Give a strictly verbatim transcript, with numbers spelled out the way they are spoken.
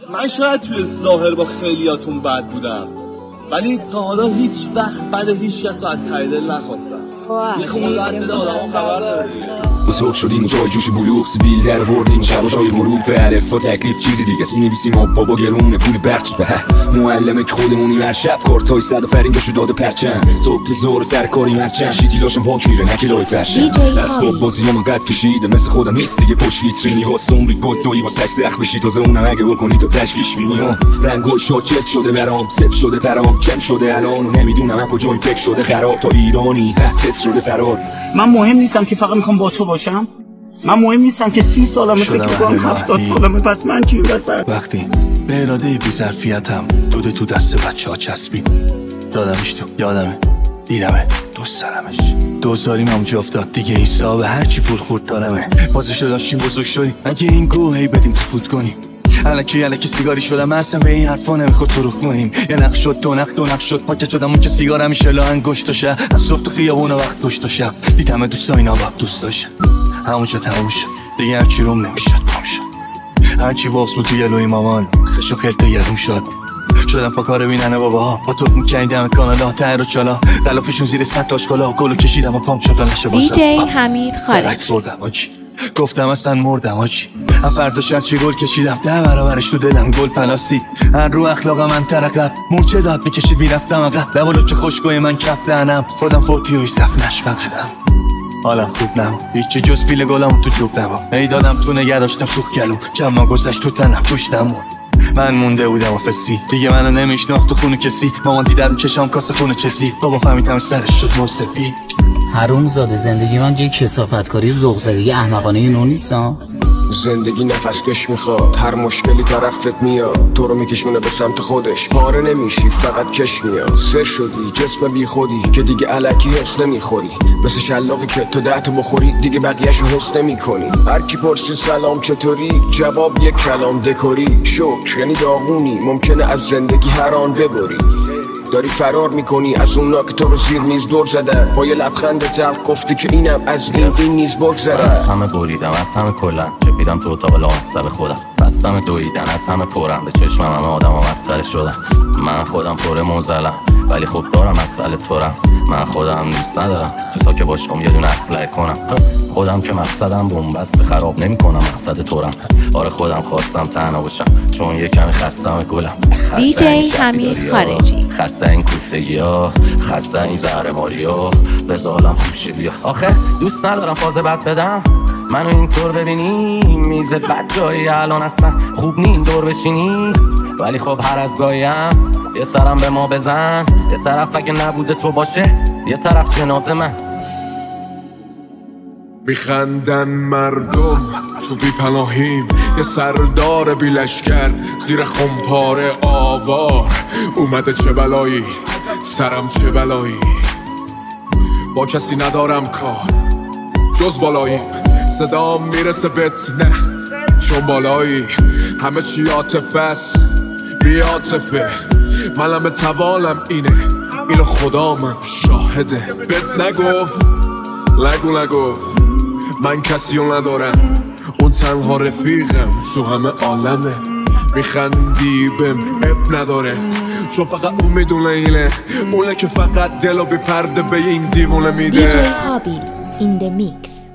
من شاید توی ظاهر با خیلیاتون بد بودم، ولی تا حالا هیچ وقت بعد هیچ کس رو از ته دل نخواستم. یه خدا از دل آدم خبر داره. بزرگ شدیم جای جوش بلوغ، سیبیل در وردیم شب و جای حروف الف و تکلیف چیزی دیگه سی نویسیم و بابا گرونه پول برچی به معلمه که خودمونی هر شب کارتای صد و فرین بشو داده پرچم صبح تا ظهر سر کاری مرچم شیتی لاشم پاک میره نکلای فرشم دست بازی هم قد کشیده مثل خودم نیست دیگه پشت ویترینی ها سومری گد دوی واسش سخت بشی تازه اونم اگه بکنی تو تشویش بینی ها رنگل شاکت شده برام صفر شده ترام کم شده الان و نمیدونم هم کجا این فکر شده خراب تا ایرانی حفظ شده فرار. من مهم نیستم که فقط میخوام با تو باشم، من مهم نیستم که سی سالمه فکر میکنم هفتاد سالمه، پس من چی وسط؟ وقتی به اراده بی ظرفیتم دوده تو دست بچه ها چسبید دادمش تو یادمه دیدمه دوست دارمش دوزاریم هم جافتاد دیگه حساب هرچی پول خورد دارمه بازش داشتیم بزرگ شدیم اگه این گوه هی بدیم تو فوت کنیم الکی الکی سیگاری شدم من اصلا به این حرفا نمیخواد تو رخ کنیم یه نخ شد دو نخ دو نخ شد پاکت شدم اون که سیگار همیشه لا انگشت و شب از صبح تو خیابون و وقت گشت و شب دیدمه دوستا اینا با دوست داشتم همونجا تموم شد دیگه هرچی روم نمیشد پام شد هرچی باقص بود توی الوی مامان خش و خلط یادم شد شدم پا کار بیننه بابا با تو میکردم کانادا تر و چالا دلافشون زیر صد تاش کلا گلو کشیدم و پام شد نشه باسم دی جی حمید خارجی گفتم اصلا مردم آجی هم فردا شرچی گل کشیدم ده برابرش تو دلم گل پلاسید هر رو اخلاق من ترقب مورچه داد میکشید میرفتم اقب لبالو که خوشگوی من کف دهنم خودم فوتی و صف نشفقدم حالم خوب نم هیچی جز پیل گلم تو جوب نبا ای دادم تو نگه داشتم سوخ گلو کما گذشت تو تنم پشتم من مونده بودم و فسی دیگه منو نمیشناخت تو خونه کسی مامان دیدم رو چشام کاسه خونه چسی بابا فهمیدم سرش شد موسفی حروم زاده زندگی من یک کثافتکاری ذوق زدگی احمقانه نو نیستم زندگی نفس کش میخواد هر مشکلی طرفت میاد تو رو میکشونه به سمت خودش پاره نمیشی فقط کش میاد سر شدی جسم بی خودی که دیگه الکی حس نمیخوری مثل شلاقی که تو ده تو بخوری دیگه بقیه‌شو حس نمیکنی هر کی پرسید سلام چطوری جواب یک کلام دکوری شکر یعنی داغونی ممکنه از زندگی هر آن ببری داری فرار میکنی از اونا که تو رو زیر میز دور زدن با یه لبخند تلخ گفتی که اینم از این این نیز بگذره از همه بریدم از همه کلن چپیدم تو اتاق لامصب خودم بستم دویدن از همه پرم به چشمم همه آدم و مسخره شدم من خودم پر موزلم ولی خب دارم مسئله تورم من خودم دوست ندارم تو ساکه باشم یه دونه اسلحه کنم خودم که مقصدم بومبست خراب نمی کنم مقصد تورم آره خودم خواستم تنها باشم چون یه کمی خستم گلم دی جی حمید خارجی خسته این کوفتگی ها خسته این زهرماری ها بزالم خوشی بیا آخه دوست ندارم فاز بد بدم منو اینطور ببینی میز بد جایی الان اصلا خوب نی این دور بشینی ولی خب هر از گاهیم یه سرم به ما بزن یه طرف اگه نبوده تو باشه یه طرف جنازه من میخندن مردم تو بی پناهیم یه سردار بی لشکر زیر خمپاره آوار اومده چه بلایی سرم چه بلایی با کسی ندارم کار جز بالایی صدام میرسه بهت نه چون بالایی همه چی عاطفه است بی عاطفه منم به توالم اینه اینو خدا من شاهده بهت نگفت نگو نگو من کسی رو ندارم اون تنها رفیقم تو همه عالمه میخندی بهم اب نداره چون فقط اون میدونه اینه اونه که فقط دلو بی پرده به این دیوونه میده دی جی هابیل in the mix